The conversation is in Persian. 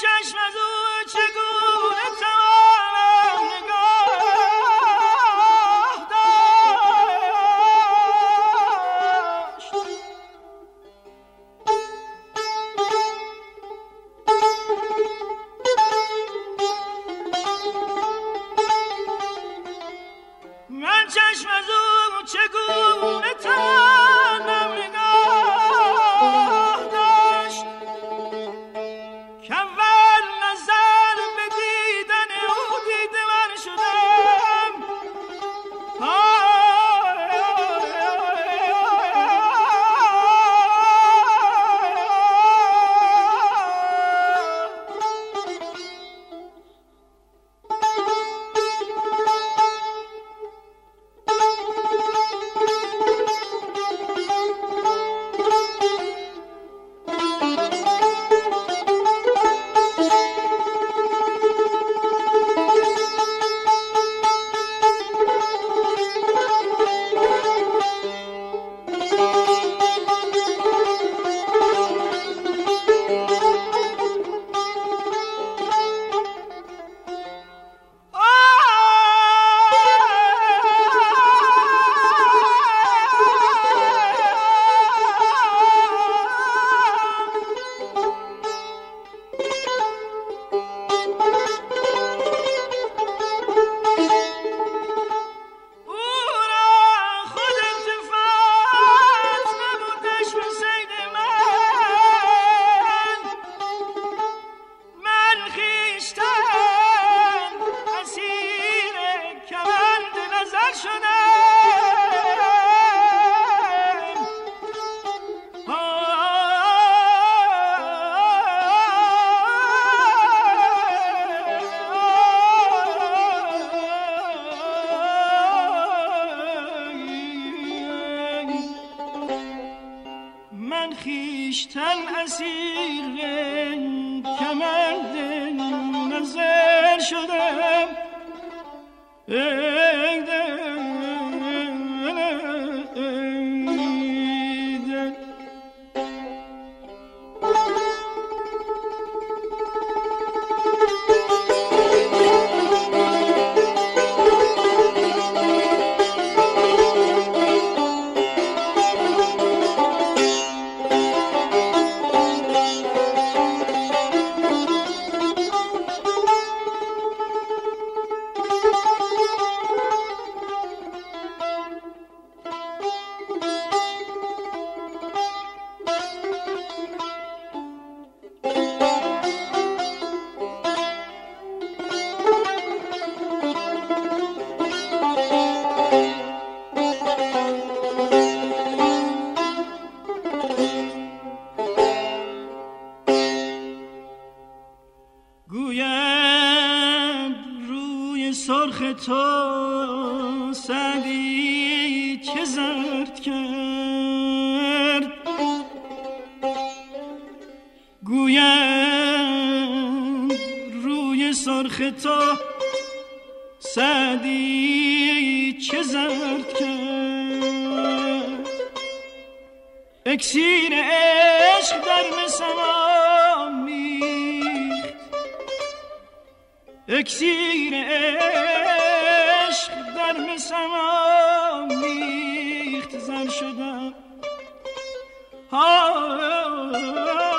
چشم از او چگونه توانم نگاه داشت. من چشم از او چگونه توانم نگاه داشت که اول نظر به دیدن او دیده من شدم. من خیشتن اسیر کمند نظر شدم. گوید روی سرخ تو سعدی چه زرد کرد. گوید روی سرخ تو سعدی چه زرد کرد. اکسیر عشق در مسام میخت، اکسیر عشق در مسام میخت. زن شدم